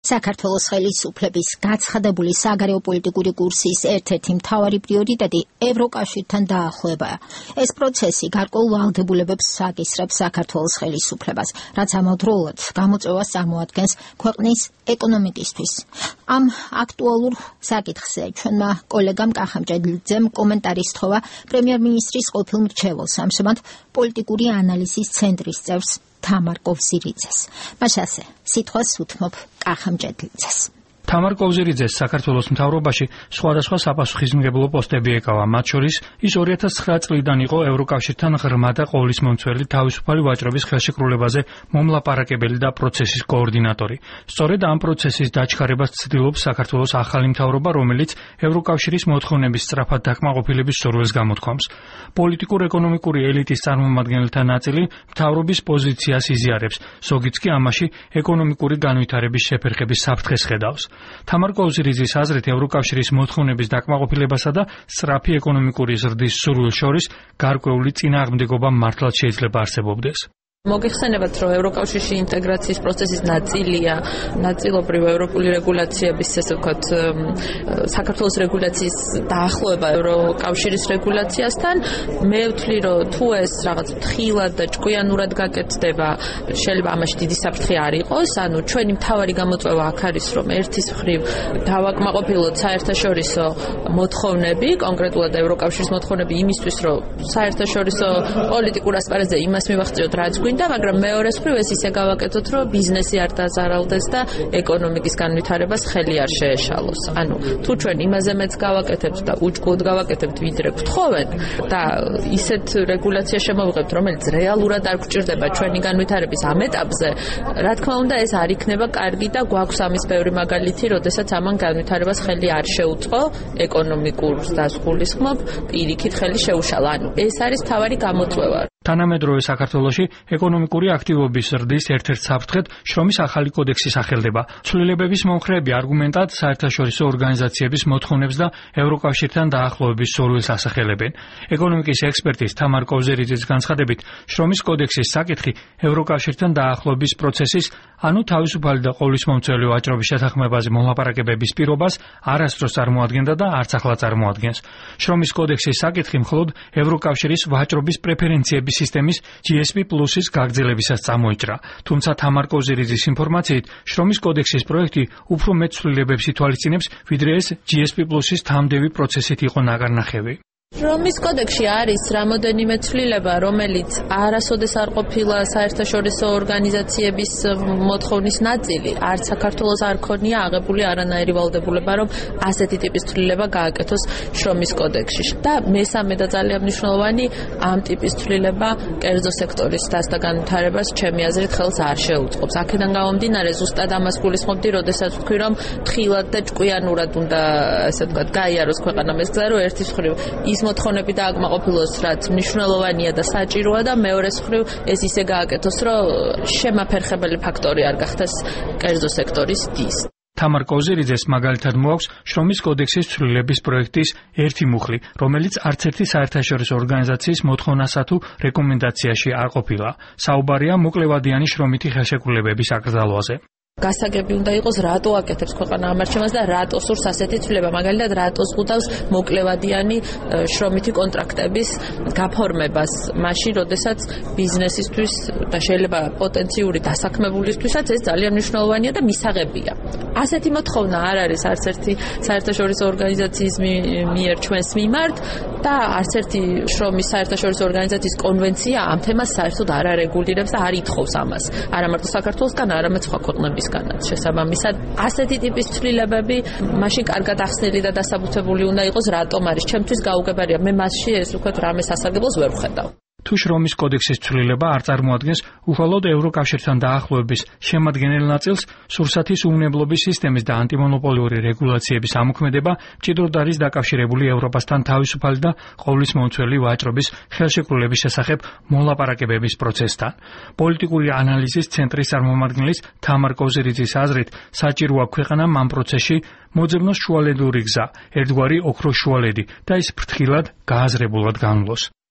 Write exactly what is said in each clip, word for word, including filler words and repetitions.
საქართველოს ხელისუფლების გაცხადებული საგარეო პოლიტიკური კურსის ერთ-ერთი მთავარი პრიორიტეტი ევროკავშირთან დაახლოებაა. ეს პროცესი გარკვეულ ვალდებულებებს აკისრებს საქართველოს ხელისუფლებას, რაც ამავდროულად გამოწვევას წარმოადგენს ქვეყნის ეკონომიკისთვის. ამ აქტუალურ საკითხზე ჩვენმა კოლეგამ კახამჭედლიძემ კომენტარი სთხოვა პრემიერ-მინისტრის ყოფილ მრჩეველს, ამჟამად პოლიტიკური ანალიზის ცენტრის წევრს თამარ კოვზირიძეს. მას ასე სიტყვას უთმობ კახამჭედლიძეს. თამარ კოვზირიძეს საქართველოს მთავრობაში სხვადასხვა საპასუხისმგებლო პოსტები ეკავა, მათ შორის ის ორი ათას ცხრა წლიდან იყო ევროკავშირთან ღრმა და ყოვლისმომცველი თავისუფალი ვაჭრობის ხელშეკრულებაზე მომლაპარაკებელი და პროცესის კოორდინატორი. სწორედ ამ პროცესის დაჩქარებას ცდილობს საქართველოს ახალი მთავრობა, რომელიც ევროკავშირის მოთხოვნების სწრაფად დაკმაყოფილების სურვილს გამოთქვამს. პოლიტიკურ-ეკონომიკური ელიტის წარმომადგენელთა ნაწილი მთავრობის პოზიციას იზიარებს, ზოგიც კი ამაში ეკონომიკური განვითარების შეფერხების საფრთხეს ხედავს. თამარ კოვზირიძის აზრით ევროკავშირის მოთხოვნების დაკმაყოფილებასა და სწრაფი ეკონომიკური ზრდის სურვილს შორის გარკვეული წინააღმდეგობა მართლაც შეიძლება არსებობდეს. მოგეხსენებათ, რომ ევროკავშირში ინტეგრაციის პროცესის ნაწილია ნაწილობრივ ევროპული რეგულაციების, ესე ვთქვათ, საქართველოს რეგულაციის დაახლოება ევროკავშირის რეგულაციასთან. მე ვთვლი, რომ თუ ეს რაღაც ფრთხილად და ჭკვიანურად გაკეთდება, შეიძლება ამაში დიდი საფრთხე არ იყოს. ანუ ჩვენი მთავარი გამოწვევა აქ არის, რომ ერთის მხრივ დავაკმაყოფილოთ საერთაშორისო მოთხოვნები, კონკრეტულად ევროკავშირის მოთხოვნები იმისთვის, რომ საერთაშორისო პოლიტიკურ ასპარეზზე იმას მივახციოთ, რაც და მაგრამ მეორეს მხრივ ეს ისე გავაკეთოთ, რომ ბიზნესი არ დაზარალდეს და ეკონომიკის განვითარებას ხელი არ შეეშალოს. ანუ თუ ჩვენ იმაზე მეც გავაკეთებთ და უჭკუოდ გავაკეთებთ, ვიდრე გთხოვენ და ისეთ რეგულაცია შემოვიღებთ, რომელიც რეალურად არ გვჭირდება ჩვენი განვითარების ამ ეტაპზე, რა თქმა უნდა, ეს არ იქნება კარგი და გვაქვს ამის ბევრი მაგალითი, როდესაც ამან განვითარებას ხელი არ შეუწყო, ეკონომიკურ დასგულისხმობ პირიქით ხელი შეუშალა. ანუ ეს არის მთავარი გამოწვევა. თანამედროვე საქართველოში ეკონომიკური აქტივობის ზრდის ერთ-ერთ საფრთხედ შრომის ახალი კოდექსი სახელდება. ცვლილებების მომხრეები არგუმენტად საერთაშორისო ორგანიზაციების მოთხოვნებს და ევროკავშირთან დაახლოების სურვილს ასახელებენ. ეკონომიკის ექსპერტის თამარ კოვზირიძის განცხადებით, შრომის კოდექსის საკითხი ევროკავშირთან დაახლოების პროცესის, ანუ თავისუფალი და ყოვლისმომცველი ვაჭრობის შეთანხმებაზე მომლაპარაკებების პირობას არასდროს წარმოადგენდა და არც ახლა წარმოადგენს. შრომის კოდექსის საკითხი მხოლოდ ევროკავშირის ვაჭრობის პრეფერენციების სისტემის ჯი ეს პი პლუსის გაგრძელებისას წამოიჭრა. თუმცა თამარ კოვზირიძის ინფორმაციით, შრომის კოდექსის პროექტი უფრო მეტ ცვლილებებს ითვალისწინებს, ვიდრე ეს ჯი ეს პი პლუსის თამდევი პროცესით იყო ნაკარნახევი. შრომის კოდექსში არის რამოდენიმე ცვლილება, რომელიც არასოდეს არ ყოფილა საერთაშორისო ორგანიზაციების მოთხოვნის ნაწილი. არც საქართველოს არ ქონია აღებული არანაირი ვალდებულება, რომ ასეთი ტიპის ცვლილება გააკეთოს შრომის კოდექსში. და მესამე და ძალიან მნიშვნელოვანი, ამ ტიპის ცვლილება კერძო სექტორის დასთა განვითარებას ჩემი აზრით ხელს არ შეუწყობს. აქედან გამომდინარე, ზუსტად ამას გულისხმობდი, როდესაც ვთქვი, რომ ფრთხილად და ჭკვიანურად უნდა, ესე ვთქვათ, გაიაროს ქვეყანამ ეს გზა, რომ ერთის მხრივ ის მოთხოვნები და აკმაყოფილოს, რაც მნიშვნელოვანია და საჭიროა და მეორეს მხრივ ეს ისე გააკეთოს, რომ შემაფერხებელი ფაქტორი არ გახდეს კერძო სექტორის დის. თამარ კოვზირიძეს მაგალითად მოაქვს შრომის კოდექსის ცვლილების პროექტის ერთი მუხლი, რომელიც არც ერთი საერთაშორისო ორგანიზაციის მოთხოვნასა თუ რეკომენდაციაში არ ყოფილა. საუბარია მოკლევადიანი შრომითი ხელშეკრულებების აკრძალვაზე. გასაგები უნდა იყოს, რატო აკეთებს ქვეყანა ამარჩევანს და რატო სურს ასეთი ცვლილება. მაგალითად, რატო ზღუდავს მოკლევადიანი შრომითი კონტრაქტების გაფორმებას, მაშინ, როდესაც ბიზნესისთვის და შეიძლება პოტენციური დასაქმებულისთვისაც ეს ძალიან მნიშვნელოვანია და მისაღებია. ასეთი მოთხოვნა არ არის არც ერთი საერთაშორისო ორგანიზაციის მიერ ჩვენს მიმართ და არც ერთი შრომის საერთაშორისო ორგანიზაციის კონვენცია ამ თემას საერთოდ არ არეგულირებს და არ ითხოვს ამას. არა მარტო საქართველოსგან, არამედ სხვა ქვეყნებისგანაც. შესაბამისად, ასეთი ტიპის ცვლილებები მაშინ კარგად ახსნილი და დასაბუთებული უნდა იყოს, რატომ არის. ჩემთვის გაუგებარია, მე მასში ეს ვთქვათ რამე სასარგებლოს ვერ ვხედავ. თუ შრომის კოდექსის ცვლილება არ წარმოადგენს უხალოდ ევროკავშირთან დაახლოების შემადგენელ ნაწილს, სურსათის უვნებლობის სისტემის და ანტიმონოპოლიური რეგულაციების ამოქმედება მჭიდროდ არის დაკავშირებული ევროპასთან თავისუფალი და ყოვლისმომცველი ვაჭრობის ხელშეკრულების შესახებ მოლაპარაკებების პროცესთან. პოლიტიკური ანალიზის ცენტრის წარმომადგენლის თამარ კოვზირიძის აზრით, საჭიროა ქვეყანამ ამ პროცესში მოძებნოს შუალედური გზა, ერთგვარი ოქროს შუალედი და ის ფრთხილად, გააზრებულად განვლოს.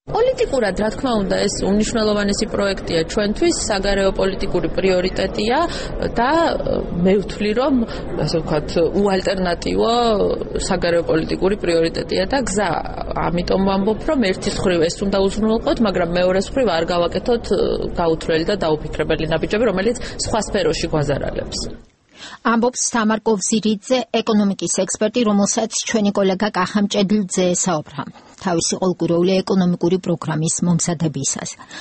პოლიტიკურად, რა თქმა უნდა, ეს უნიშნელოვანესი პროექტია ჩვენთვის, საგარეო პოლიტიკური პრიორიტეტია და მე ვთვლი, რომ ასე ვთქვათ, უალტერნატივო საგარეო პოლიტიკური პრიორიტეტია და გზა. ამიტომ ვამბობ, რომ ერთის მხრივ ეს უნდა უზრუნველყოთ, მაგრამ მეორეს მხრივ არ გავაკეთოთ გაუთვლელი და დაუფიქრებელი ნაბიჯები, რომელიც სხვა სფეროში გვაზარალებს. ამბობს თამარ კოვზირიძე, ეკონომიკის ექსპერტი, რომელსაც ჩვენი კოლეგა კახა მჭედლიძე ესაუბრა თავისი ყოველკვირეული ეკონომიკური პროგრამის მომზადებისას.